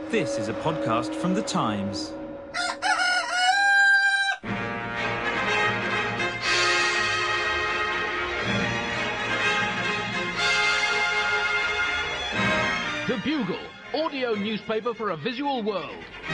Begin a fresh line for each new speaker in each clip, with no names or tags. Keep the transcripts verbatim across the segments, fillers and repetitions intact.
This is a podcast from The Times.
The Bugle, audio newspaper for a visual world.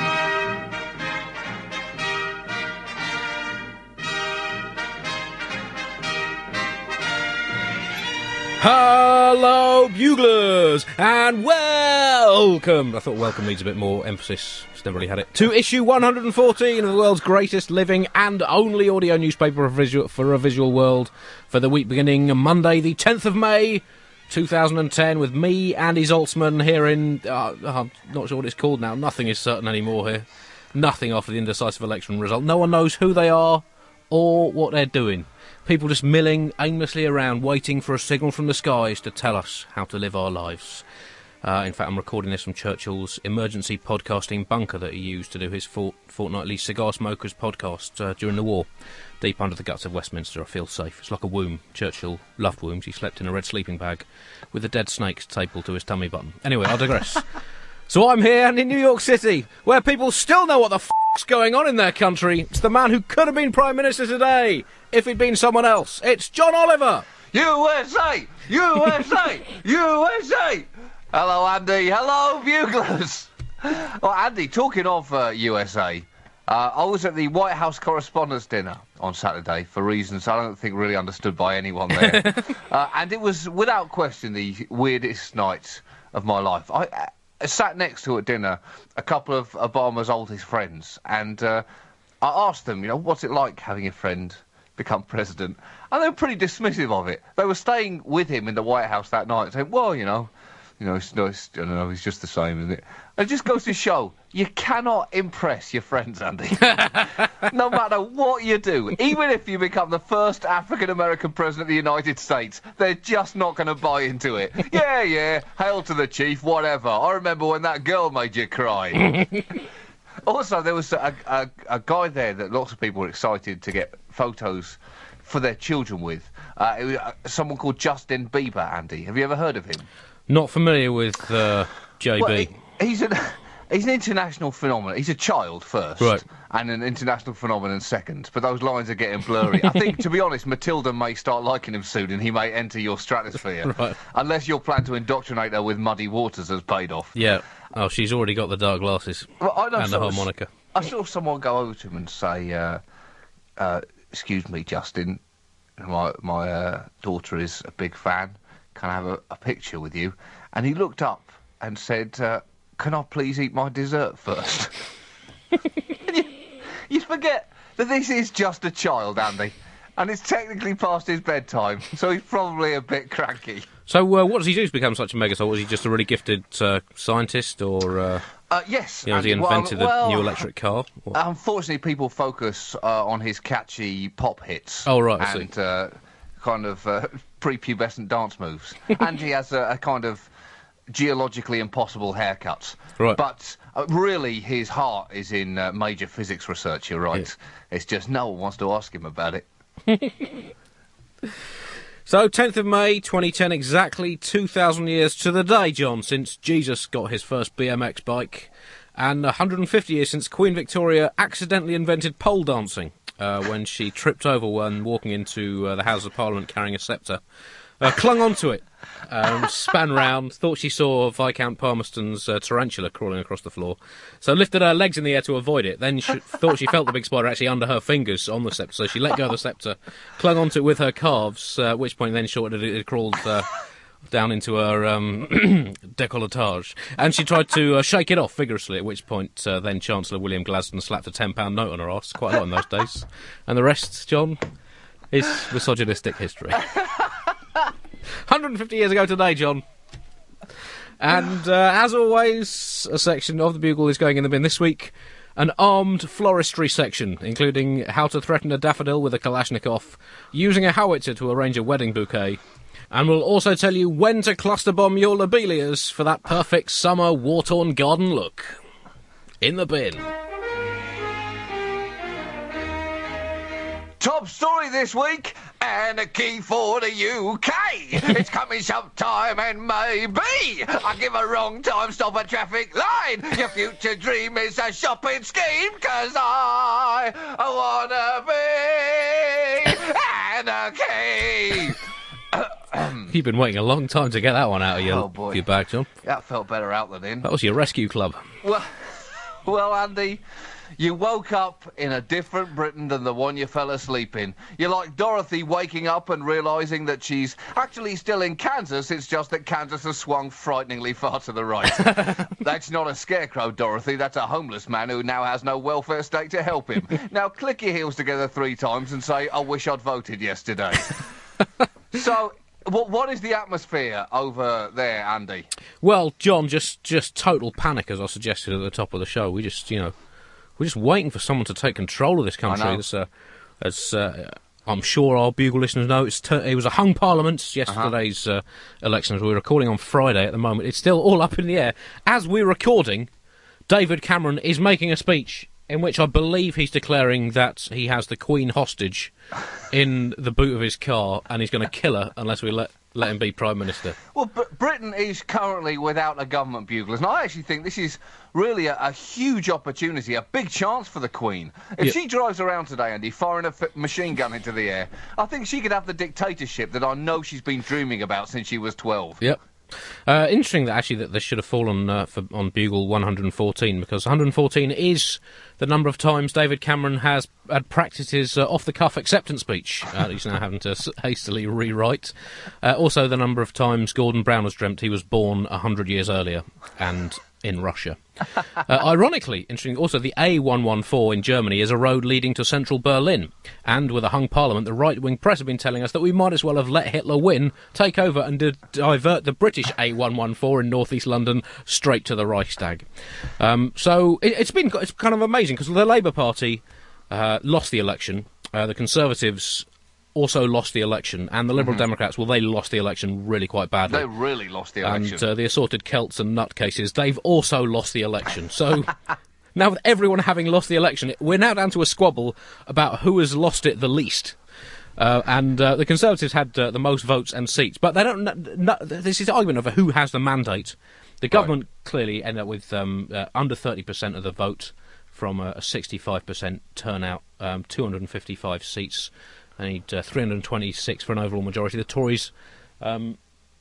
Hello, Buglers, and welcome. I thought welcome needs a bit more emphasis. It's never really had it. To issue one hundred fourteen of the world's greatest living and only audio newspaper for a visual, for a visual world for the week beginning Monday, the tenth of May, two thousand ten, with me, Andy Zaltzman, here in... Uh, I'm not sure what it's called now. Nothing is certain anymore here. Nothing after the indecisive election result. No one knows who they are or what they're doing. People just milling aimlessly around, waiting for a signal from the skies to tell us how to live our lives. Uh, in fact, I'm recording this from Churchill's emergency podcasting bunker that he used to do his fort- fortnightly Cigar Smokers podcast uh, during the war. Deep under the guts of Westminster, I feel safe. It's like a womb. Churchill loved wombs. He slept in a red sleeping bag with a dead snake stapled to his tummy button. Anyway, I digress. So I'm here and in New York City, where people still know what the f***'s going on in their country. It's the man who could have been Prime Minister today if he'd been someone else. It's John Oliver.
U S A! U S A! U S A! Hello, Andy. Hello, Buglers. Well, Andy, talking of uh, U S A, uh, I was at the White House Correspondents' Dinner on Saturday for reasons I don't think really understood by anyone there. uh, and it was, without question, the weirdest night of my life. I... I sat next to at dinner a couple of Obama's oldest friends, and uh, I asked them, you know, what's it like having a friend become president? And they were pretty dismissive of it. They were staying with him in the White House that night, saying, well, you know, you know, it's, it's, I don't know, it's just the same, isn't it? And it just goes to show, you cannot impress your friends, Andy. No matter what you do, even if you become the first African-American president of the United States, they're just not going to buy into it. Yeah, yeah, hail to the chief, whatever. I remember when that girl made you cry. Also, there was a, a, a guy there that lots of people were excited to get photos for their children with. Uh, it was uh, someone called Justin Bieber, Andy. Have you ever heard of him?
Not familiar with uh, J B.
Well, he, he's an he's an international phenomenon. He's a child first,
right,
and an international phenomenon second. But those lines are getting blurry. I think, to be honest, Matilda may start liking him soon, and he may enter your stratosphere,
right,
unless your plan to indoctrinate her with Muddy Waters has paid off.
Yeah. Oh, she's already got the dark glasses
well, I know
and the harmonica.
I saw someone go over to him and say, uh, uh, "Excuse me, Justin, my my uh, daughter is a big fan. Can I have a, a picture with you?" And he looked up and said, uh, "Can I please eat my dessert first?" you, you forget that this is just a child, Andy, and it's technically past his bedtime, so he's probably a bit cranky.
So uh, what does he do to become such a megastar? Was he just a really gifted uh, scientist, or uh,
uh, yes,
you know, has he invented
well, well,
a new electric car? What?
Unfortunately, people focus uh, on his catchy pop hits.
Oh, right, I
and
see.
Uh, kind of uh, prepubescent dance moves. And he has a, a kind of geologically impossible haircut.
Right.
But uh, really, his heart is in uh, major physics research, you're right. Yeah. It's just no one wants to ask him about it.
So, tenth of May, twenty ten, exactly two thousand years to the day, John, since Jesus got his first B M X bike, and one hundred fifty years since Queen Victoria accidentally invented pole dancing uh, when she tripped over when walking into uh, the House of Parliament carrying a sceptre. Uh, clung onto it, um, span round, thought she saw Viscount Palmerston's uh, tarantula crawling across the floor, so lifted her legs in the air to avoid it, then she thought she felt the big spider actually under her fingers on the sceptre, so she let go of the sceptre, clung onto it with her calves, uh, at which point then shorted it, it crawled uh, down into her um, décolletage, and she tried to uh, shake it off vigorously, at which point uh, then Chancellor William Gladstone slapped a ten pound note on her arse, quite a lot in those days, and the rest, John, is misogynistic history. one hundred fifty years ago today, John. And uh, as always, a section of the Bugle is going in the bin this week. An armed floristry section, including how to threaten a daffodil with a Kalashnikov, using a howitzer to arrange a wedding bouquet. And we'll also tell you when to cluster bomb your lobelias for that perfect summer war-torn garden look. In the bin.
Top story this week, Anarchy for the U K. It's coming sometime and maybe I give a wrong time, stop a traffic line. Your future dream is a shopping scheme, cause I, I wanna be anarchy.
You've been waiting a long time to get that one out of your,
Oh, boy.
your bag, John.
That felt better out than in.
That was your rescue club.
Well, well, Andy, you woke up in a different Britain than the one you fell asleep in. You're like Dorothy waking up and realising that she's actually still in Kansas, it's just that Kansas has swung frighteningly far to the right. That's not a scarecrow, Dorothy, that's a homeless man who now has no welfare state to help him. Now click your heels together three times and say, I wish I'd voted yesterday. So, what, what is the atmosphere over there, Andy?
Well, John, just, just total panic, as I suggested at the top of the show. We just, you know, we're just waiting for someone to take control of this country. As, uh, as uh, I'm sure our Bugle listeners know, it's ter- it was a hung parliament, yesterday's uh-huh. uh, election, as we're recording on Friday at the moment. It's still all up in the air. As we're recording, David Cameron is making a speech in which I believe he's declaring that he has the Queen hostage in the boot of his car, and he's going to kill her unless we let let him be Prime Minister.
Well, Br- Britain is currently without a government buglers, and I actually think this is really a, a huge opportunity, a big chance for the Queen. If
Yep.
she drives around today, Andy, firing a f- machine gun into the air, I think she could have the dictatorship that I know she's been dreaming about since she was twelve.
Yep. Uh, interesting that actually that this should have fallen uh, for, on Bugle one hundred fourteen, because one hundred fourteen is the number of times David Cameron has had practiced his uh, off-the-cuff acceptance speech. Uh, he's now having to s- hastily rewrite. Uh, also, the number of times Gordon Brown has dreamt he was born one hundred years earlier and in Russia. Uh, ironically, interesting, also the A one fourteen in Germany is a road leading to central Berlin. And with a hung parliament, the right-wing press have been telling us that we might as well have let Hitler win, take over and di- divert the British A one fourteen in north-east London straight to the Reichstag. Um, so it, it's been it's kind of amazing, because the Labour Party uh, lost the election, uh, the Conservatives also lost the election, and the Liberal
Mm-hmm.
Democrats, well, they lost the election really quite badly.
They really lost the election.
And uh, the assorted Celts and nutcases, they've also lost the election. So now with everyone having lost the election, we're now down to a squabble about who has lost it the least. Uh, and uh, the Conservatives had uh, the most votes and seats, but they don't. N- n- this is the argument over who has the mandate. The government right. clearly ended up with um, uh, under thirty percent of the vote from a, a sixty-five percent turnout, um, two hundred fifty-five seats. They need uh, three hundred twenty-six for an overall majority. The Tories um,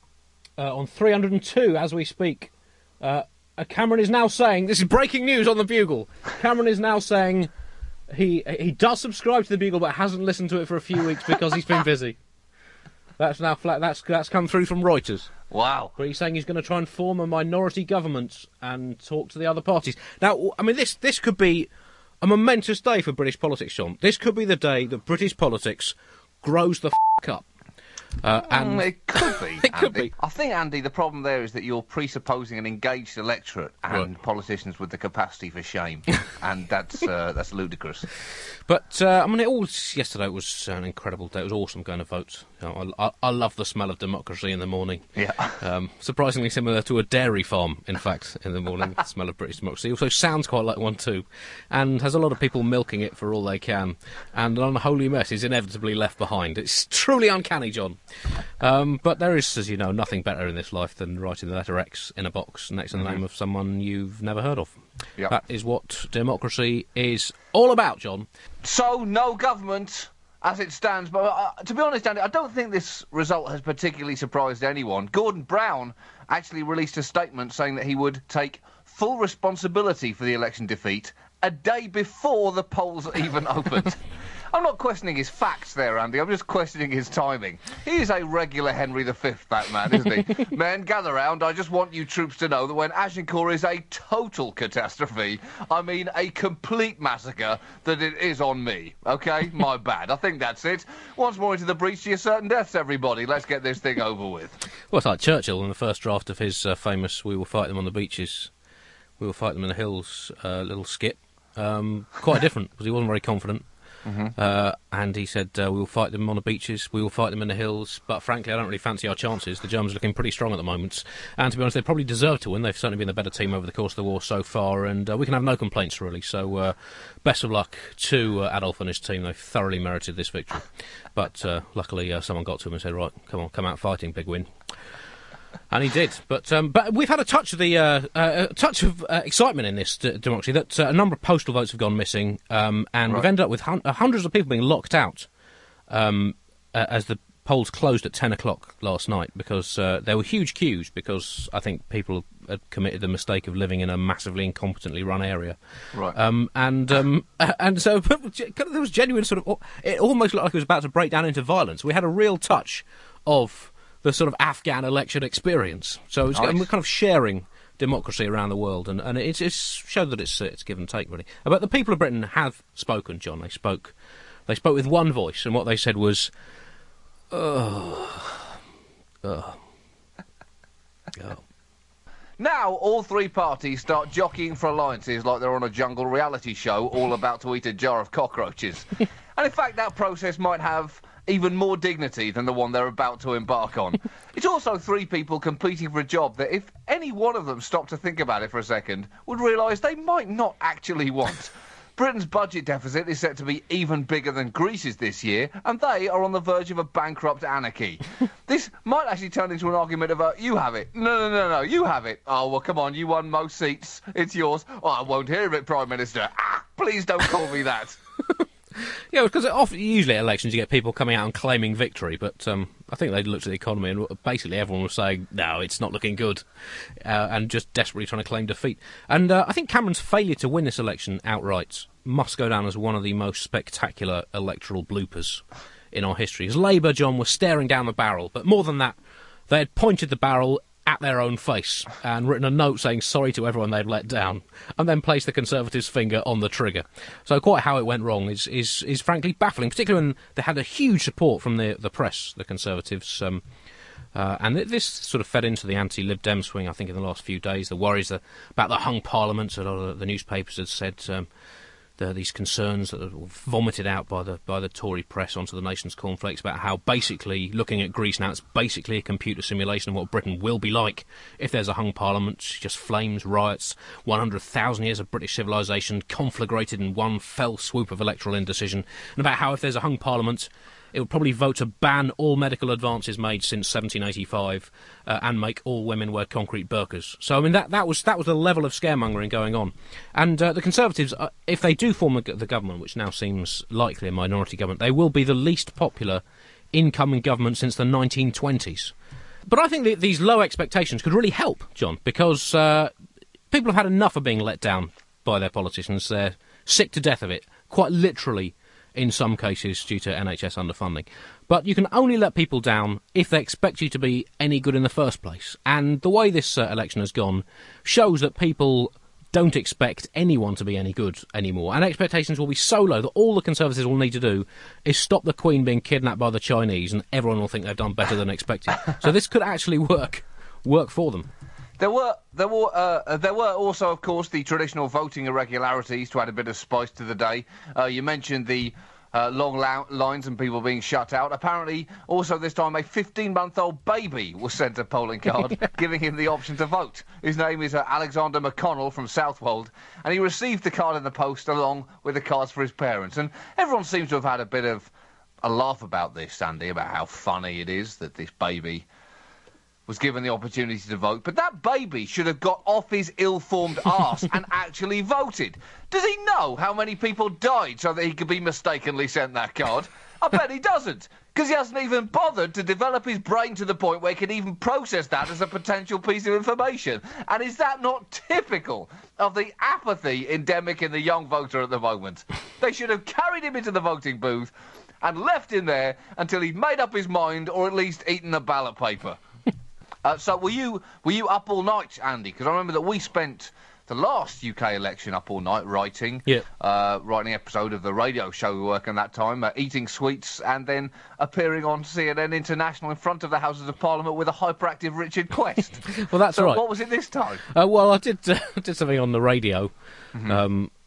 uh, on three hundred two as we speak. Uh, uh, Cameron is now saying, this is breaking news on the Bugle, Cameron is now saying he he does subscribe to the Bugle but hasn't listened to it for a few weeks because he's been busy. That's now flat. That's that's come through from Reuters.
Wow.
But he's saying he's going to try and form a minority government and talk to the other parties. Now, I mean, this this could be a momentous day for British politics, John. This could be the day that British politics grows the f*** up. Uh, and
Mm, it could be.
It could
Andy.
be.
I think, Andy, the problem there is that you're presupposing an engaged electorate and
Right.
politicians with the capacity for shame, and that's uh, that's ludicrous.
But, uh, I mean, it all, yesterday was an incredible day. It was awesome going to vote. You know, I, I, I love the smell of democracy in the morning.
Yeah.
Um, surprisingly similar to a dairy farm, in fact, in the morning, the smell of British democracy. Also sounds quite like one too, and has a lot of people milking it for all they can. And an unholy mess is inevitably left behind. It's truly uncanny, John. Um, but there is, as you know, nothing better in this life than writing the letter X in a box next to the
Mm-hmm.
name of someone you've never heard of.
Yep.
That is what democracy is all about, John.
So, no government as it stands. But uh, to be honest, Andy, I don't think this result has particularly surprised anyone. Gordon Brown actually released a statement saying that he would take full responsibility for the election defeat a day before the polls even opened. I'm not questioning his facts there, Andy. I'm just questioning his timing. He is a regular Henry the Fifth, that man, isn't he? Men, gather round. I just want you troops to know that when Agincourt is a total catastrophe, I mean a complete massacre, that it is on me. OK? My bad. I think that's it. Once more into the breach to your certain deaths, everybody. Let's get this thing over with.
Well, it's like Churchill in the first draft of his uh, famous "We will fight them on the beaches, we will fight them in the hills" uh, little skit. Um, quite different, because he wasn't very confident. Mm-hmm. Uh, and he said, uh, we will fight them on the beaches, we will fight them in the hills, but frankly, I don't really fancy our chances. The Germans are looking pretty strong at the moment. And to be honest, they probably deserve to win. They've certainly been the better team over the course of the war so far, and uh, we can have no complaints, really. So, uh, best of luck to uh, Adolf and his team. They've thoroughly merited this victory. But uh, luckily, uh, someone got to him and said, right, come on, come out fighting, big win. And he did, but um, but we've had a touch of the uh, uh, a touch of uh, excitement in this d- democracy that uh, a number of postal votes have gone missing, um, and
right.
we've ended up with hun- hundreds of people being locked out um, uh, as the polls closed at ten o'clock last night because uh, there were huge queues because I think people had committed the mistake of living in a massively incompetently run area,
right?
Um, and um, and so there was genuine sort of it almost looked like it was about to break down into violence. We had a real touch of the sort of Afghan election experience. So it's, nice. We're kind of sharing democracy around the world, and, and it's, it's showed that it's it's give and take, really. But the people of Britain have spoken, John. They spoke, they spoke with one voice, and what they said was, oh, oh, oh.
Now all three parties start jockeying for alliances like they're on a jungle reality show, all about to eat a jar of cockroaches. And in fact, that process might have even more dignity than the one they're about to embark on. It's also three people competing for a job that, if any one of them stopped to think about it for a second, would realise they might not actually want. Britain's budget deficit is set to be even bigger than Greece's this year, and they are on the verge of a bankrupt anarchy. This might actually turn into an argument of, uh, you have it. No, no, no, no, you have it. Oh, well, come on, you won most seats. It's yours. Oh, I won't hear of it, Prime Minister. Ah, please don't call me that.
Yeah, because often, usually at elections you get people coming out and claiming victory, but um, I think they looked at the economy and basically everyone was saying, no, it's not looking good, uh, and just desperately trying to claim defeat. And uh, I think Cameron's failure to win this election outright must go down as one of the most spectacular electoral bloopers in our history. As Labour, John, was staring down the barrel, but more than that, they had pointed the barrel at their own face and written a note saying sorry to everyone they'd let down, and then placed the Conservatives' finger on the trigger. So quite how it went wrong is is, is frankly baffling, particularly when they had a huge support from the the press, the Conservatives, um, uh, and this sort of fed into the anti-Lib Dem swing, I think, in the last few days. The worries about the hung parliament, a lot of the newspapers had said um, the, these concerns that were vomited out by the by the Tory press onto the nation's cornflakes about how basically, looking at Greece now, it's basically a computer simulation of what Britain will be like if there's a hung parliament, just flames, riots, one hundred thousand years of British civilization conflagrated in one fell swoop of electoral indecision, and about how if there's a hung parliament, it would probably vote to ban all medical advances made since seventeen eighty-five uh, and make all women wear concrete burqas. So, I mean, that, that was that was the level of scaremongering going on. And uh, the Conservatives, uh, if they do form the, the government, which now seems likely a minority government, they will be the least popular incoming government since the nineteen twenties. But I think that these low expectations could really help, John, because uh, people have had enough of being let down by their politicians. They're sick to death of it, quite literally, in some cases due to N H S underfunding. But you can only let people down if they expect you to be any good in the first place. And the way this uh, election has gone shows that people don't expect anyone to be any good anymore. And expectations will be so low that all the Conservatives will need to do is stop the Queen being kidnapped by the Chinese, and everyone will think they've done better than expected. So this could actually work, work for them.
There were, there were, uh, there were also, of course, the traditional voting irregularities to add a bit of spice to the day. Uh, you mentioned the uh, long la- lines and people being shut out. Apparently, also this time, a fifteen-month-old baby was sent a polling card, giving him the option to vote. His name is uh, Alexander McConnell from Southwold, and he received the card in the post along with the cards for his parents. And everyone seems to have had a bit of a laugh about this, Sandy, about how funny it is that this baby was given the opportunity to vote, but that baby should have got off his ill-formed arse and actually voted. Does he know how many people died so that he could be mistakenly sent that card? I bet he doesn't, because he hasn't even bothered to develop his brain to the point where he can even process that as a potential piece of information. And is that not typical of the apathy endemic in the young voter at the moment? They should have carried him into the voting booth and left him there until he'd made up his mind, or at least eaten the ballot paper. Uh, so were you were you up all night, Andy? Because I remember that we spent the last U K election up all night writing,
yeah.
uh, writing an episode of the radio show we work on that time, uh, eating sweets, and then appearing on C N N International in front of the Houses of Parliament with a hyperactive Richard Quest.
Well, that's
so
right.
What was it this time?
Uh, well, I did uh, did something on the radio. Mm-hmm. Um, uh,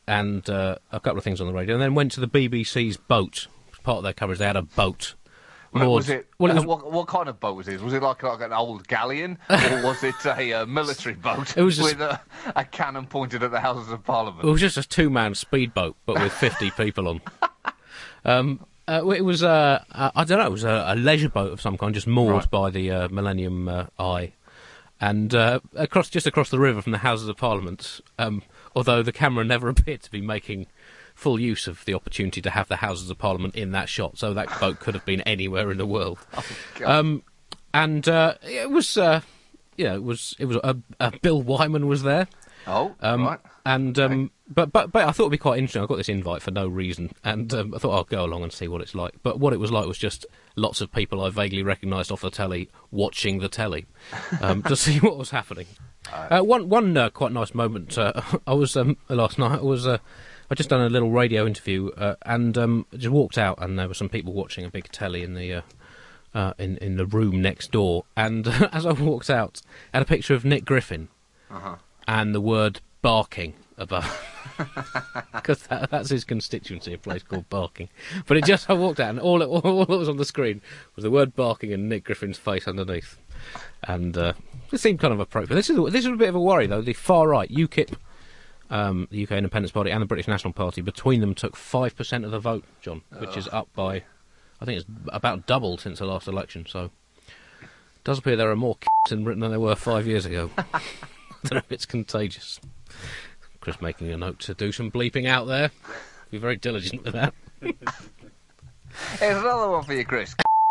and uh, a couple of things on the radio, and then went to the B B C's boat. Part of their coverage, they had a boat.
Well, was it? Well, it was, uh, what, what kind of boat was it? Was it like, like an old galleon, or was it a uh, military boat
it was just,
with a, a cannon pointed at the Houses of Parliament?
It was just a two-man speedboat, but with fifty people on. Um, uh, it was, uh, uh, I don't know, it was a, a leisure boat of some kind, just moored right. by the uh, Millennium uh, Eye, and uh, across just across the river from the Houses of Parliament. Um, although the camera never appeared to be making full use of the opportunity to have the Houses of Parliament in that shot, so that boat could have been anywhere in the world.
Oh,
um, and uh, it was, uh, you know, it was, it was. Uh, uh, Bill Wyman was there.
Oh,
um,
right.
And um, okay. but but but I thought it'd be quite interesting. I got this invite for no reason, and um, I thought I'll go along and see what it's like. But what it was like was just lots of people I vaguely recognised off the telly watching the telly um, to see what was happening. Uh, one one uh, quite nice moment. Uh, I was um, last night. I was. Uh, I just done a little radio interview uh, and um, just walked out, and there were some people watching a big telly in the uh, uh, in in the room next door. And uh, as I walked out, I had a picture of Nick Griffin
uh-huh.
and the word barking above, because that, that's his constituency, a place called Barking. But it just I walked out, and all it, all that was on the screen was the word barking and Nick Griffin's face underneath, and uh, it seemed kind of appropriate. This is this is a bit of a worry though. The far right UKIP. Um, the U K Independence Party and the British National Party, between them took five percent of the vote, John, which Ugh. is up by, I think it's about doubled since the last election, so it does appear there are more c***s in Britain than there were five years ago. I don't know if it's contagious. Chris making a note to do some bleeping out there. Be very diligent with that.
Here's another one for you, Chris.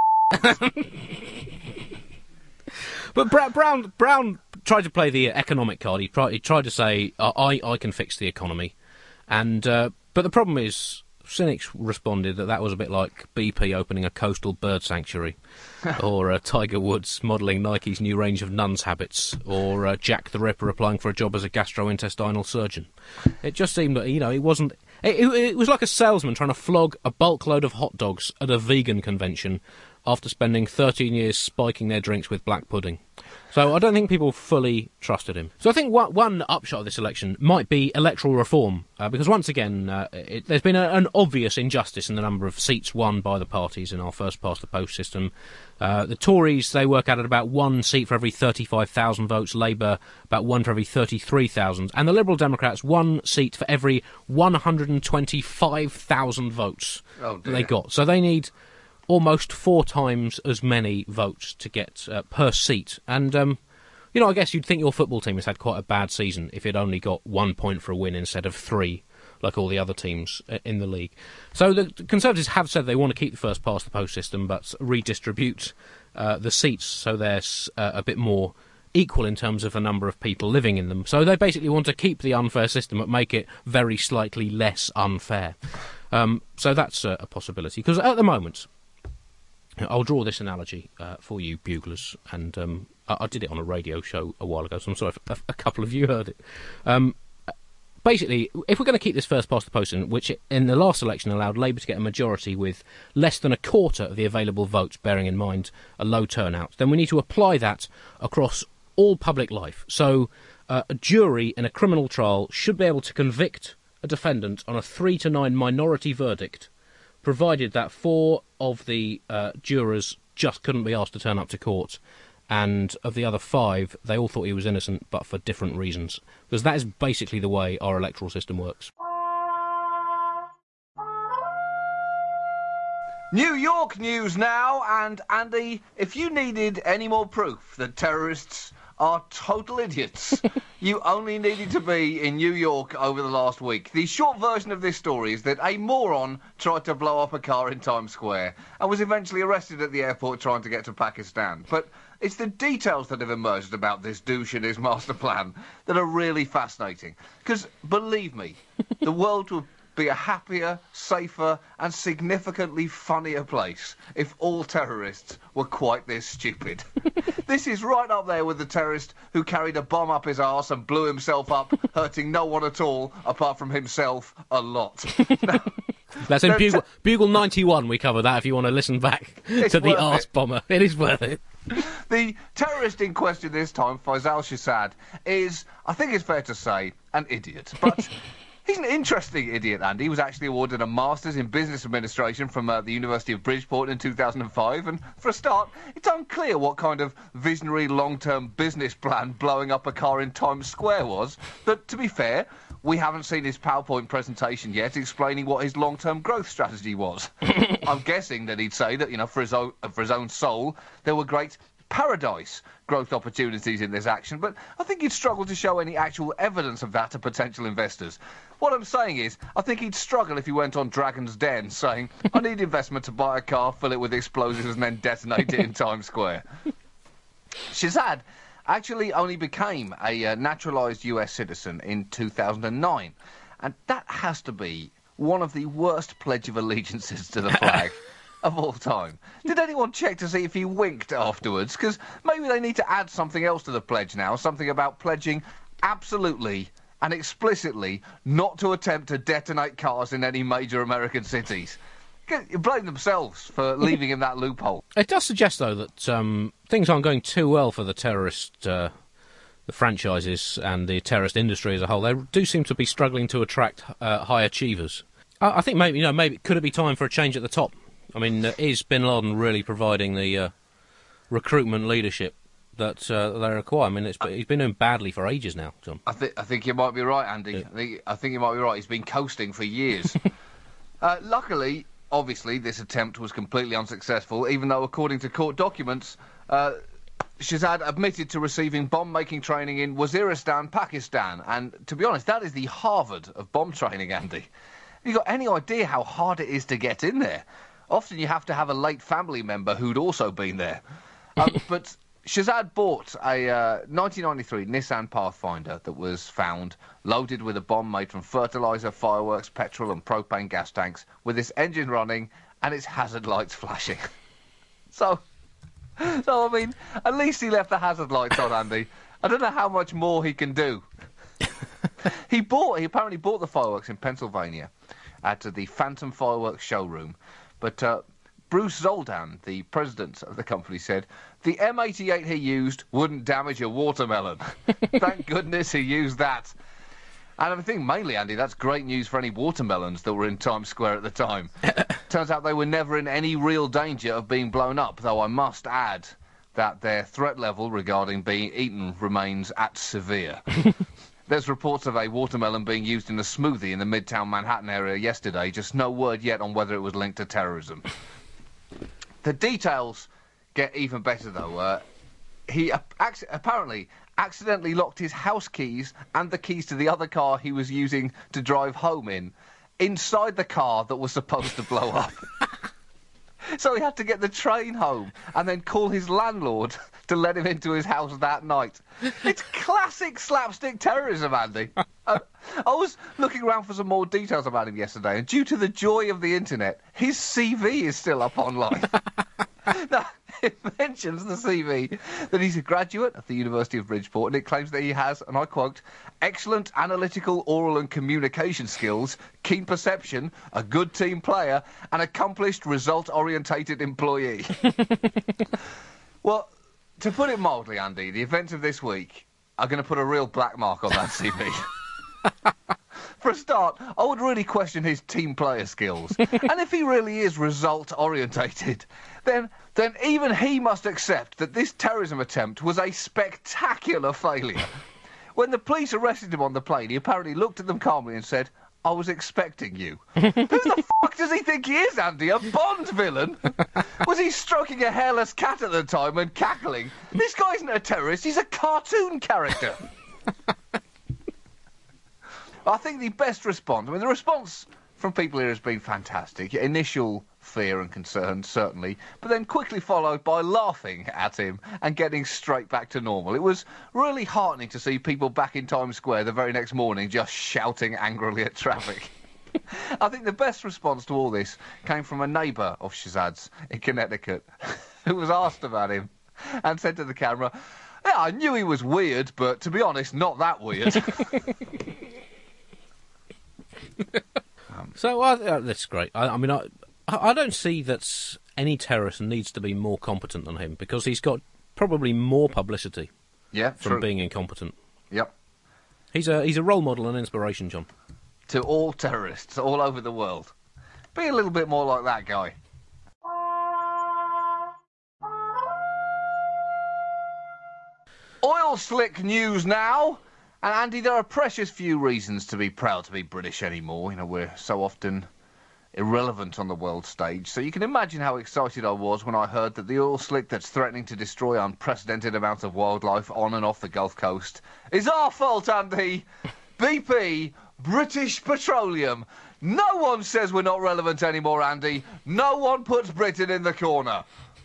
But Bra- Brown Brown tried to play the economic card. He tried, he tried to say, I, I can fix the economy. and uh, But the problem is, cynics responded that that was a bit like B P opening a coastal bird sanctuary, or uh, Tiger Woods modelling Nike's new range of nuns' habits, or uh, Jack the Ripper applying for a job as a gastrointestinal surgeon. It just seemed that, you know, it wasn't... It, it, it was like a salesman trying to flog a bulk load of hot dogs at a vegan convention after spending thirteen years spiking their drinks with black pudding. So I don't think people fully trusted him. So I think one, one upshot of this election might be electoral reform, uh, because once again, uh, it, there's been a, an obvious injustice in the number of seats won by the parties in our first-past-the-post system. Uh, the Tories, they work out at about one seat for every thirty-five thousand votes, Labour about one for every thirty-three thousand, and the Liberal Democrats one seat for every one hundred twenty-five thousand votes
oh,
that they got. So they need almost four times as many votes to get uh, per seat. And, um, you know, I guess you'd think your football team has had quite a bad season if it only got one point for a win instead of three, like all the other teams in the league. So the Conservatives have said they want to keep the first-past-the-post system, but redistribute uh, the seats so they're uh, a bit more equal in terms of the number of people living in them. So they basically want to keep the unfair system but make it very slightly less unfair. Um, so that's uh, a possibility. Because at the moment... I'll draw this analogy uh, for you, buglers, and um, I, I did it on a radio show a while ago, so I'm sorry if a, a couple of you heard it. Um, basically, if we're going to keep this first-past-the-post, which in the last election allowed Labour to get a majority with less than a quarter of the available votes, bearing in mind a low turnout, then we need to apply that across all public life. So uh, a jury in a criminal trial should be able to convict a defendant on a three to nine minority verdict, provided that four of the uh, jurors just couldn't be asked to turn up to court, and of the other five, they all thought he was innocent, but for different reasons. Because that is basically the way our electoral system works.
New York news now, and Andy, if you needed any more proof that terrorists are total idiots, you only needed to be in New York over the last week. The short version of this story is that a moron tried to blow up a car in Times Square and was eventually arrested at the airport trying to get to Pakistan. But it's the details that have emerged about this douche and his master plan that are really fascinating. Because, believe me, the world would be a happier, safer and significantly funnier place if all terrorists were quite this stupid. This is right up there with the terrorist who carried a bomb up his arse and blew himself up, hurting no one at all, apart from himself a lot. Now,
that's in Bugle, Bugle ninety-one, we cover that if you want to listen back to the arse bomber. It is worth it.
The terrorist in question this time, Faisal Shahzad, is, I think it's fair to say, an idiot. But He's an interesting idiot, Andy. He was actually awarded a Masters in Business Administration from uh, the University of Bridgeport in two thousand five. And for a start, it's unclear what kind of visionary long-term business plan blowing up a car in Times Square was. But to be fair, we haven't seen his PowerPoint presentation yet explaining what his long-term growth strategy was. I'm guessing that he'd say that, you know, for his own, for his own soul, there were great paradise growth opportunities in this action, but I think he'd struggle to show any actual evidence of that to potential investors. What I'm saying is, I think he'd struggle if he went on Dragon's Den saying, I need investment to buy a car, fill it with explosives and then detonate it in Times Square. Shahzad actually only became a uh, naturalised U S citizen in two thousand nine, and that has to be one of the worst Pledge of Allegiances to the flag of all time. Did anyone check to see if he winked afterwards? Because maybe they need to add something else to the pledge now, something about pledging absolutely and explicitly not to attempt to detonate cars in any major American cities. You blame themselves for leaving him that loophole.
It does suggest, though, that um, things aren't going too well for the terrorist, uh, the franchises and the terrorist industry as a whole. They do seem to be struggling to attract uh, high achievers. I, I think maybe, you know, maybe could it be time for a change at the top? I mean, uh, is Bin Laden really providing the uh, recruitment leadership that uh, they require? I mean, it's, he's been doing badly for ages now, John.
I, th- I think you might be right, Andy.
Yeah.
I think, I think you might be right. He's been coasting for years. uh, luckily, obviously, this attempt was completely unsuccessful, even though, according to court documents, uh, Shahzad admitted to receiving bomb-making training in Waziristan, Pakistan. And, to be honest, that is the Harvard of bomb training, Andy. Have you got any idea how hard it is to get in there? Often you have to have a late family member who'd also been there. Um, but Shahzad bought a uh, nineteen ninety-three Nissan Pathfinder that was found loaded with a bomb made from fertiliser, fireworks, petrol and propane gas tanks, with its engine running and its hazard lights flashing. so, so I mean, at least he left the hazard lights on, Andy. I don't know how much more he can do. he bought, he apparently bought the fireworks in Pennsylvania at the Phantom Fireworks showroom. But uh, Bruce Zoldan, the president of the company, said, the M eighty-eight he used wouldn't damage a watermelon. Thank goodness he used that. And I think mainly, Andy, that's great news for any watermelons that were in Times Square at the time. Turns out they were never in any real danger of being blown up, though I must add that their threat level regarding being eaten remains at severe. There's reports of a watermelon being used in a smoothie in the Midtown Manhattan area yesterday, just no word yet on whether it was linked to terrorism. The details get even better, though. Uh, he uh, ac- apparently accidentally locked his house keys and the keys to the other car he was using to drive home in inside the car that was supposed to blow up. So he had to get the train home and then call his landlord to let him into his house that night. It's classic slapstick terrorism, Andy. uh, I was looking around for some more details about him yesterday, and due to the joy of the internet, his C V is still up online. Now, it mentions the C V that he's a graduate of the University of Bridgeport, and it claims that he has, and I quote, excellent analytical, oral and communication skills, keen perception, a good team player, and accomplished result-orientated employee. Well, to put it mildly, Andy, the events of this week are going to put a real black mark on that C V. For a start, I would really question his team player skills. And if he really is result-orientated, then, then even he must accept that this terrorism attempt was a spectacular failure. When the police arrested him on the plane, he apparently looked at them calmly and said, I was expecting you. Who the fuck does he think he is, Andy? A Bond villain? Was he stroking a hairless cat at the time and cackling? This guy isn't a terrorist, he's a cartoon character. I think the best response, I mean, the response from people here has been fantastic. Initial fear and concern, certainly, but then quickly followed by laughing at him and getting straight back to normal. It was really heartening to see people back in Times Square the very next morning just shouting angrily at traffic. I think the best response to all this came from a neighbour of Shahzad's in Connecticut who was asked about him and said to the camera, yeah, I knew he was weird, but to be honest, not that weird.
um, so uh, uh, that's great. I, I mean, I, I don't see that any terrorist needs to be more competent than him, because he's got probably more publicity
yeah,
from
true.
being incompetent.
Yep.
He's a he's a role model and inspiration, John.
to all terrorists all over the world. Be a little bit more like that guy. Oil slick news now. And Andy, there are precious few reasons to be proud to be British anymore. You know, we're so often irrelevant on the world stage. So you can imagine how excited I was when I heard that the oil slick that's threatening to destroy unprecedented amounts of wildlife on and off the Gulf Coast is our fault, Andy. B P, British Petroleum. No one says we're not relevant anymore, Andy. No one puts Britain in the corner.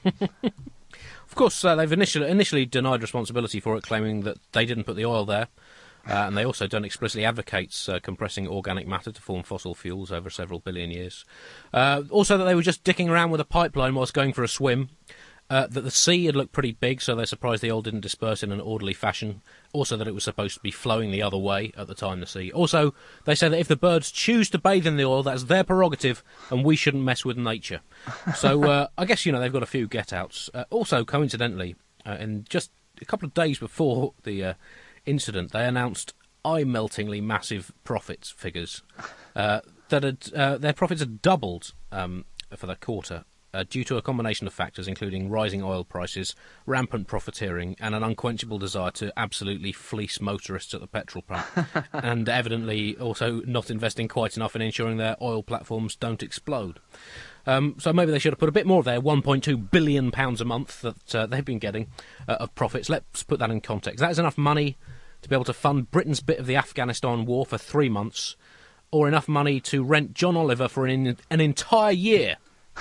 Of course, uh, they've initially, initially denied responsibility for it, claiming that they didn't put the oil there. Uh, and they also don't explicitly advocate uh, compressing organic matter to form fossil fuels over several billion years. Uh, also that they were just dicking around with a pipeline whilst going for a swim. Uh, that the sea had looked pretty big, so they're surprised the oil didn't disperse in an orderly fashion. Also that it was supposed to be flowing the other way at the time, the sea. Also, they say that if the birds choose to bathe in the oil, that's their prerogative, and we shouldn't mess with nature. So uh, I guess, you know, they've got a few get-outs. Uh, also, coincidentally, uh, in just a couple of days before the uh, incident, they announced eye-meltingly massive profits figures. Uh, that had, uh, their profits had doubled um, for the quarter. Uh, due to a combination of factors, including rising oil prices, rampant profiteering, and an unquenchable desire to absolutely fleece motorists at the petrol pump, and evidently also not investing quite enough in ensuring their oil platforms don't explode. Um, so maybe they should have put a bit more of their one point two billion pounds a month that uh, they've been getting uh, of profits. Let's put that in context. That is enough money to be able to fund Britain's bit of the Afghanistan war for three months, or enough money to rent John Oliver for an, an entire year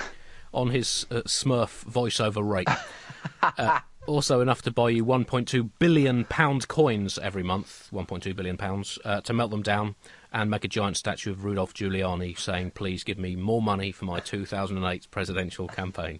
on his uh, Smurf voiceover rate. Uh, also enough to buy you one point two billion pound coins every month, one point two billion pounds, uh, to melt them down and make a giant statue of Rudolph Giuliani saying, please give me more money for my two thousand eight presidential campaign.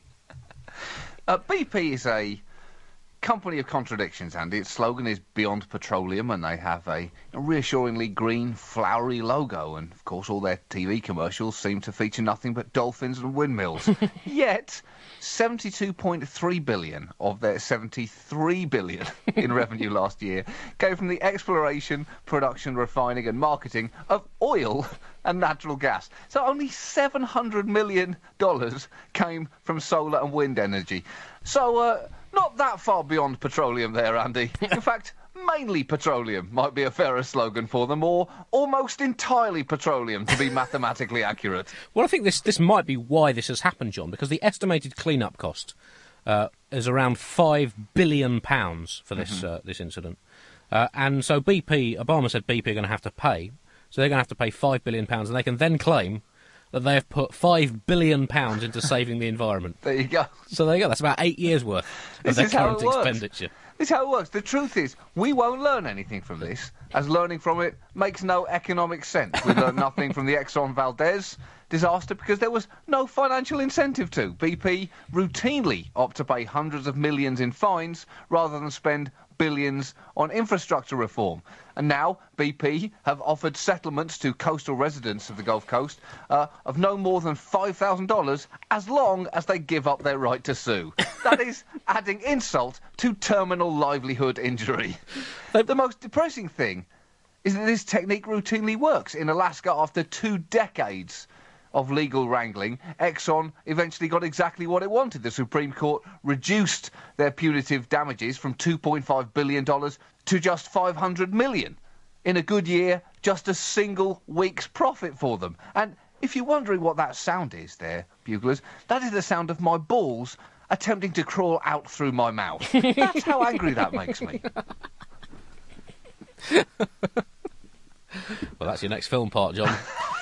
Uh, B P is a company of contradictions, Andy. Its slogan is Beyond Petroleum, and they have a reassuringly green, flowery logo. And, of course, all their T V commercials seem to feature nothing but dolphins and windmills. Yet, seventy-two point three billion of their seventy-three billion in revenue last year came from the exploration, production, refining and marketing of oil and natural gas. So only seven hundred million dollars came from solar and wind energy. So, uh... not that far beyond petroleum there, Andy. In fact, mainly petroleum might be a fairer slogan for them, or almost entirely petroleum, to be mathematically accurate.
Well, I think this, this might be why this has happened, John, because the estimated clean-up cost uh, is around five billion pounds for this, mm-hmm. uh, this incident. Uh, and so B P, Obama said B P are going to have to pay, so they're going to have to pay five billion pounds, and they can then claim that they have put five billion pounds into saving the environment.
There you go.
So there you go. That's about eight years' worth of their current expenditure.
This is how it works. The truth is, we won't learn anything from this, as learning from it makes no economic sense. We learned nothing from the Exxon Valdez disaster because there was no financial incentive to. B P routinely opt to pay hundreds of millions in fines rather than spend billions on infrastructure reform. And now B P have offered settlements to coastal residents of the Gulf Coast uh, of no more than five thousand dollars as long as they give up their right to sue. That is adding insult to terminal livelihood injury. The most depressing thing is that this technique routinely works. In Alaska, after two decades of legal wrangling, Exxon eventually got exactly what it wanted. The Supreme Court reduced their punitive damages from two point five billion dollars to just five hundred million dollars. In a good year, just a single week's profit for them. And if you're wondering what that sound is there, buglers, that is the sound of my balls attempting to crawl out through my mouth. That's how angry that makes me.
Well, that's your next film part, John.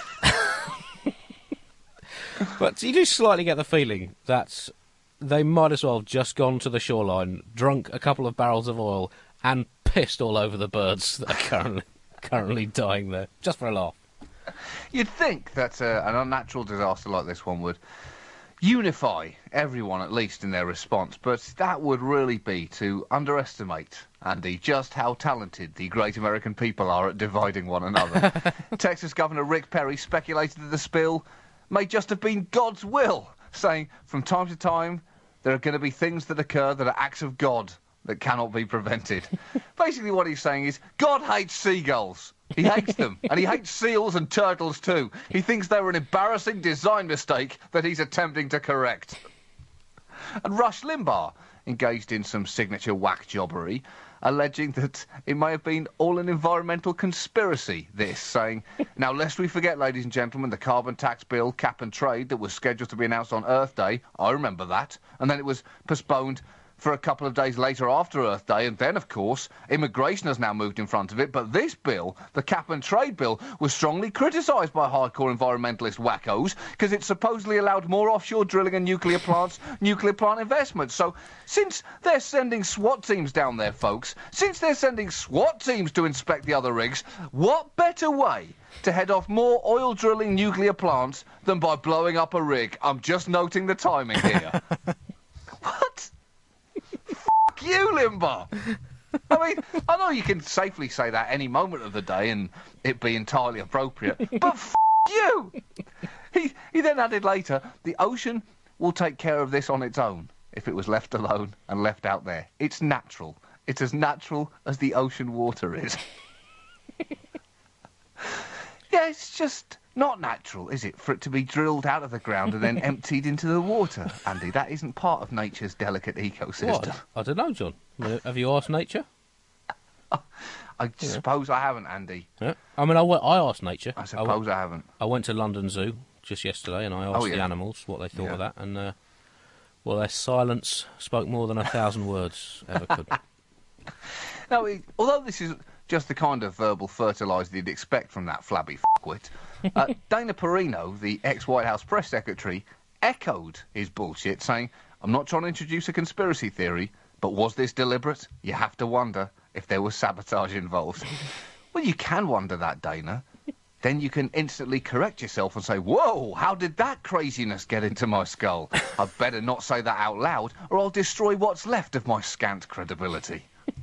But you do slightly get the feeling that they might as well have just gone to the shoreline, drunk a couple of barrels of oil, and pissed all over the birds that are currently currently dying there, just for a laugh.
You'd think that uh, an unnatural disaster like this one would unify everyone, at least in their response, but that would really be to underestimate, Andy, just how talented the great American people are at dividing one another. Texas Governor Rick Perry speculated that the spill may just have been God's will, saying from time to time there are going to be things that occur that are acts of God that cannot be prevented. Basically what he's saying is God hates seagulls, He hates them, and he hates seals and turtles too. He thinks they're an embarrassing design mistake that he's attempting to correct. And Rush Limbaugh engaged in some signature whack jobbery, alleging that it may have been all an environmental conspiracy, this, saying, now lest we forget, ladies and gentlemen, the carbon tax bill, cap and trade, that was scheduled to be announced on Earth Day, I remember that, and then it was postponed for a couple of days later after Earth Day, and then, of course, immigration has now moved in front of it, but this bill, the cap and trade bill, was strongly criticised by hardcore environmentalist wackos because it supposedly allowed more offshore drilling and nuclear plants, nuclear plant investment. So, since they're sending SWAT teams down there, folks, since they're sending SWAT teams to inspect the other rigs, what better way to head off more oil drilling nuclear plants than by blowing up a rig? I'm just noting the timing here. What? You, Limbaugh. I mean, I know you can safely say that any moment of the day and it be entirely appropriate, but f*** you! He, he then added later, the ocean will take care of this on its own if it was left alone and left out there. It's natural. It's as natural as the ocean water is. Yeah, it's just not natural, is it, for it to be drilled out of the ground and then emptied into the water, Andy? That isn't part of nature's delicate ecosystem.
What? I don't know, John. Have you asked nature?
I
Yeah.
suppose I haven't, Andy.
Yeah. I mean, I, went, I asked nature.
I suppose I,
went,
I haven't.
I went to London Zoo just yesterday and I asked
Oh, yeah.
the animals what they thought
Yeah.
of that, and, uh, well, their silence spoke more than a thousand words ever could.
Now, it, although this is just the kind of verbal fertiliser you'd expect from that flabby fuckwit, uh, Dana Perino, the ex-White House press secretary, echoed his bullshit, saying, I'm not trying to introduce a conspiracy theory, but was this deliberate? You have to wonder if there was sabotage involved. Well, you can wonder that, Dana. Then you can instantly correct yourself and say, whoa, how did that craziness get into my skull? I'd better not say that out loud, or I'll destroy what's left of my scant credibility.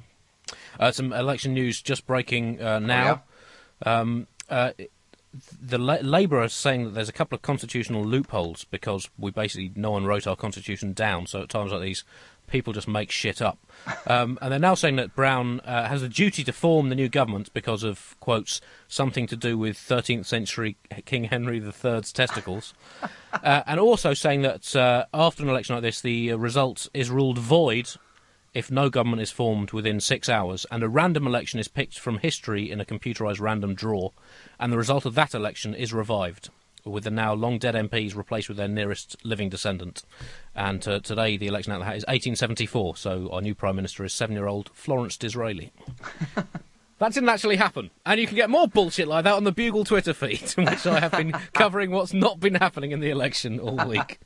Uh, some election news just breaking uh, now.
Oh, yeah?
um, uh, the La- Labour are saying that there's a couple of constitutional loopholes because we basically, no one wrote our constitution down, so at times like these, people just make shit up. Um, and they're now saying that Brown uh, has a duty to form the new government because of, quotes, something to do with thirteenth century King Henry the third's testicles. uh, and also saying that uh, after an election like this, the uh, result is ruled void if no government is formed within six hours, and a random election is picked from history in a computerised random draw, and the result of that election is revived, with the now long-dead M Ps replaced with their nearest living descendant. And uh, today the election out of the hat is eighteen seventy-four, so our new Prime Minister is seven-year-old Florence Disraeli. That didn't actually happen. And you can get more bullshit like that on the Bugle Twitter feed, in which I have been covering what's not been happening in the election all week.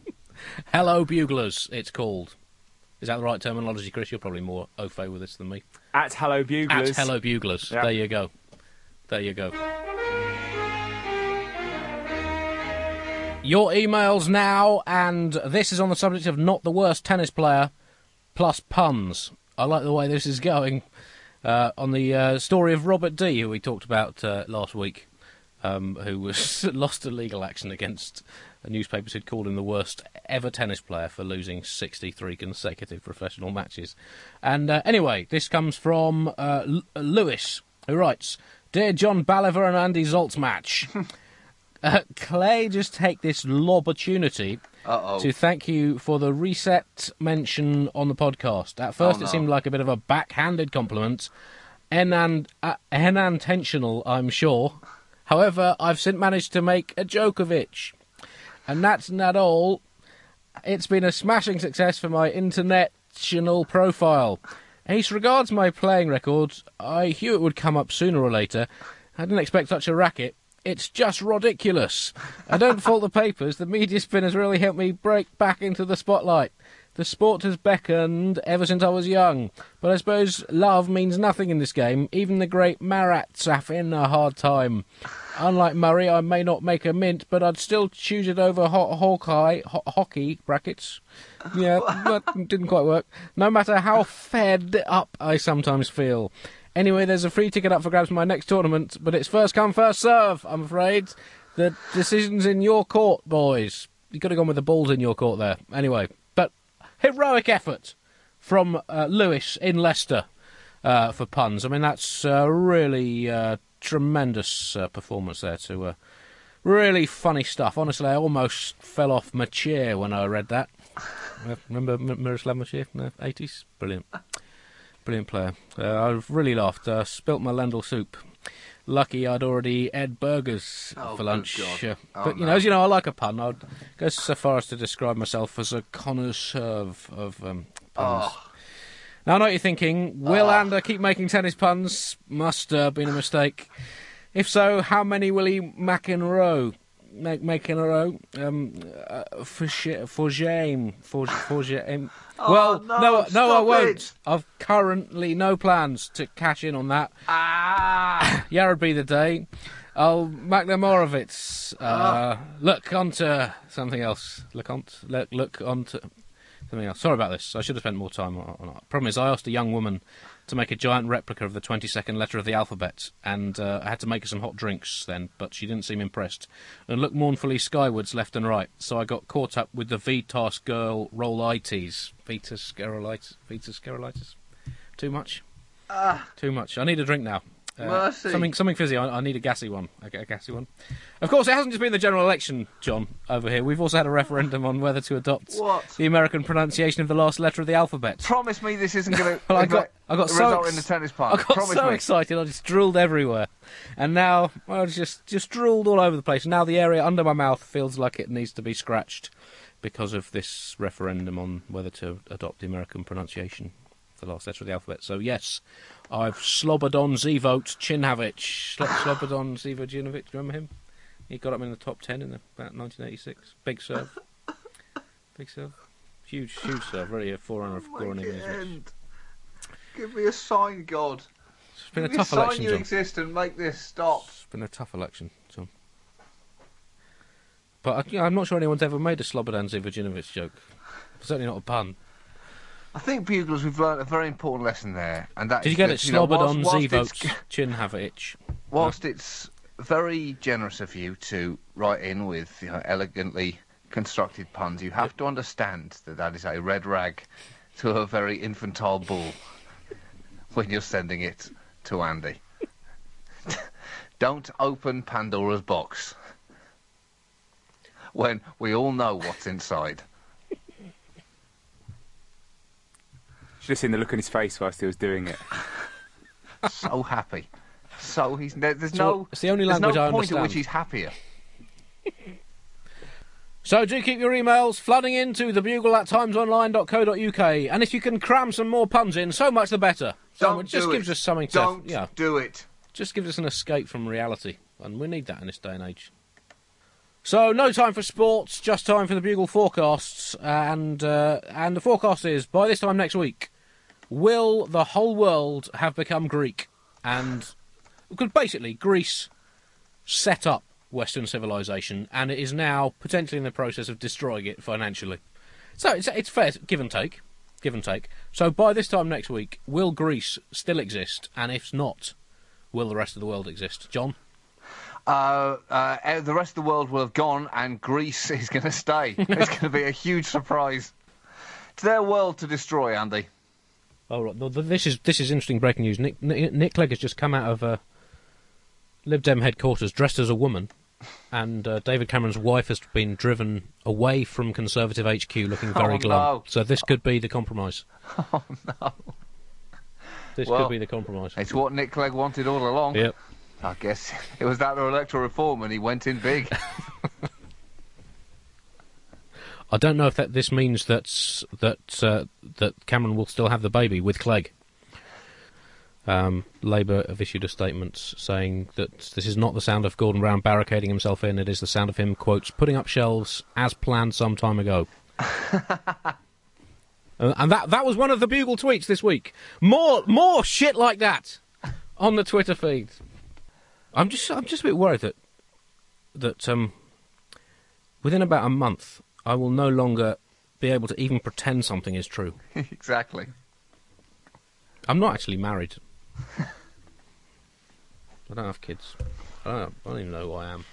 Hello, Buglers, it's called. Is that the right terminology, Chris? You're probably more au fait with this than me.
At Hello Buglers.
At Hello Buglers.
Yeah.
There you go. There you go. Your emails now, and this is on the subject of not the worst tennis player, plus puns. I like the way this is going. Uh, on the uh, story of Robert D, who we talked about uh, last week, um, who was lost to legal action against newspapers who'd called him the worst ever tennis player for losing sixty-three consecutive professional matches. And uh, anyway, this comes from uh, L- Lewis, who writes, Dear John Balliver and Andy Zoltz match, uh, Clay, just take this opportunity
Uh-oh.
to thank you for the reset mention on the podcast. At first
Oh, no.
it seemed like a bit of a backhanded compliment, and uh, unintentional, I'm sure. However, I've since managed to make a joke of it. And that's not all. It's been a smashing success for my international profile. As regards my playing records, I knew it would come up sooner or later. I didn't expect such a racket. It's just ridiculous. I don't fault the papers. The media spin has really helped me break back into the spotlight. The sport has beckoned ever since I was young. But I suppose love means nothing in this game. Even the great Marat's having a hard time. Unlike Murray, I may not make a mint, but I'd still choose it over ho- Hawkeye, ho- hockey, brackets. Yeah, that didn't quite work. No matter how fed up I sometimes feel. Anyway, there's a free ticket up for grabs for my next tournament, but it's first come, first serve, I'm afraid. The decision's in your court, boys. You could have gone with the balls in your court there. Anyway, but heroic effort from uh, Lewis in Leicester. uh, for puns. I mean, that's uh, really uh, tremendous uh, performance there to uh, really funny stuff. Honestly, I almost fell off my chair when I read that. Remember M- Miroslav Maciej from the eighties? Brilliant. Brilliant player. Uh, I've really laughed. Uh, spilt my lentil soup. Lucky I'd already ate burgers
Oh,
for lunch.
good
Uh,
God. Oh,
but, you
no.
know, as you know, I like a pun. I'd go so far as to describe myself as a connoisseur of, of um, puns.
Oh.
Now, I know what you're thinking. Will
Oh.
Ander keep making tennis puns? Must have uh, been a mistake. If so, how many will he make in a row? Make, make in a row? Um, uh, for, sh- for shame. For, for shame.
Oh,
well,
no,
no, no, I
stop
won't.
it.
I've currently no plans to cash in on that.
Ah!
Yarrow'd be the day. I'll make them more of it. Uh,
Ah.
Look onto something else. Look on. Look, look onto something else. Sorry about this. I should have spent more time on, on it. Problem is, I asked a young woman to make a giant replica of the twenty-second letter of the alphabet, and uh, I had to make her some hot drinks then, but she didn't seem impressed, and looked mournfully skywards left and right, so I got caught up with the Vitas girl rollites. Vitas Scarolitis? Vitas Scarolitis? Too much?
Ah.
Too much. I need a drink now. Uh,
Mercy.
Something, something fizzy. I, I need a gassy one. I get a gassy one. Of course, it hasn't just been the general election, John, over here. We've also had a referendum on whether to adopt
What?
the American pronunciation of the last letter of the alphabet.
Promise me this isn't going to
Well, I got, I got so
result
ex-
in the tennis pun.
I got
Promise
so
me.
excited, I just drooled everywhere, and now well, it's just just drooled all over the place. Now the area under my mouth feels like it needs to be scratched because of this referendum on whether to adopt the American pronunciation of the last letter of the alphabet. So yes, I've slobbered on Zvote Chinhavich. Slo- slobbered on Zvote. Remember him? He got up in the top ten in the, about nineteen eighty-six. Big serve. Big serve. Huge, huge serve. Really a forerunner of
Oh, my
Goran Ivanovic.
God. Give me a sign, God.
It's been
Give
a
me
tough
a sign
election,
you
John.
exist and make this stop.
It's been a tough election, John. But I, you know, I'm not sure anyone's ever made a Slobodan Zivojinovic joke. Certainly not a pun.
I think, Buglers, we've learned a very important lesson there, and that
Did
is
you get
that,
it?
you know,
Slobodan
whilst, whilst
Zvote
it's,
Chinhavich.
whilst it's very generous of you to write in with you know, elegantly constructed puns, you have to understand that that is a red rag to a very infantile bull when you're sending it to Andy. Don't open Pandora's box when we all know what's inside.
Should have seen the look on his face whilst he was doing it.
So happy. So he's there, there's
So
no
it's the only
there's
language
no
I
point at
understand.
which he's happier.
So do keep your emails flooding into the bugle at timesonline dot co dot uk, and if you can cram some more puns in, so much the better. So
Don't
it just
do
gives
it.
us something to
Don't
yeah,
do it.
just gives us an escape from reality, and we need that in this day and age. So no time for sports, just time for the bugle forecasts, and uh, and the forecast is by this time next week, will the whole world have become Greek? And because basically Greece set up Western civilization, and it is now potentially in the process of destroying it financially. So it's it's fair, give and take, give and take. So by this time next week, will Greece still exist? And if not, will the rest of the world exist? John?
Uh, uh, the rest of the world will have gone, and Greece is going to stay. It's going to be a huge surprise. It's their world to destroy, Andy.
Oh, right. No, th- this is this is interesting breaking news. Nick Nick, Nick Clegg has just come out of uh, Lib Dem headquarters dressed as a woman, and uh, David Cameron's wife has been driven away from Conservative H Q looking very
Oh,
glum.
no.
So this could be the compromise.
Oh, no.
This
Well,
could be the compromise.
It's what Nick Clegg wanted all along.
Yep.
I guess it was that or electoral reform, and he went in big.
I don't know if that this means that that uh, that Cameron will still have the baby with Clegg. Um, Labour have issued a statement saying that this is not the sound of Gordon Brown barricading himself in. It is the sound of him, quotes, putting up shelves as planned some time ago. uh, and that that was one of the Bugle tweets this week. More more shit like that on the Twitter feed. I'm just I'm just a bit worried that that um, within about a month I will no longer be able to even pretend something is true.
Exactly.
I'm not actually married. I don't have kids. I don't, I don't even know who I am.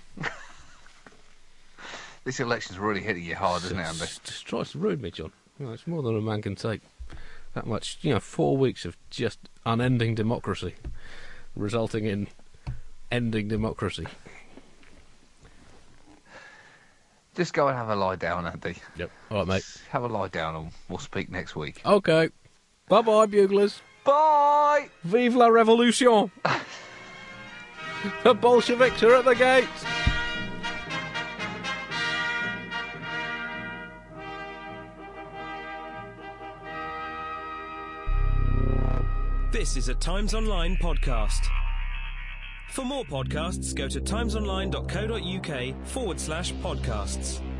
This election's really hitting you hard, isn't it,
It's,
Andy?
it's, it's tries to ruin me, John. You know, it's more than a man can take. That much, you know, four weeks of just unending democracy, resulting in ending democracy.
Just go and have a lie down, Andy.
Yep. All right, mate.
Have a lie down and we'll speak next week.
Okay. Bye-bye, buglers.
Bye!
Vive la revolution! The Bolsheviks are at the gates!
This is a Times Online podcast. For more podcasts, go to timesonline.co.uk forward slash podcasts.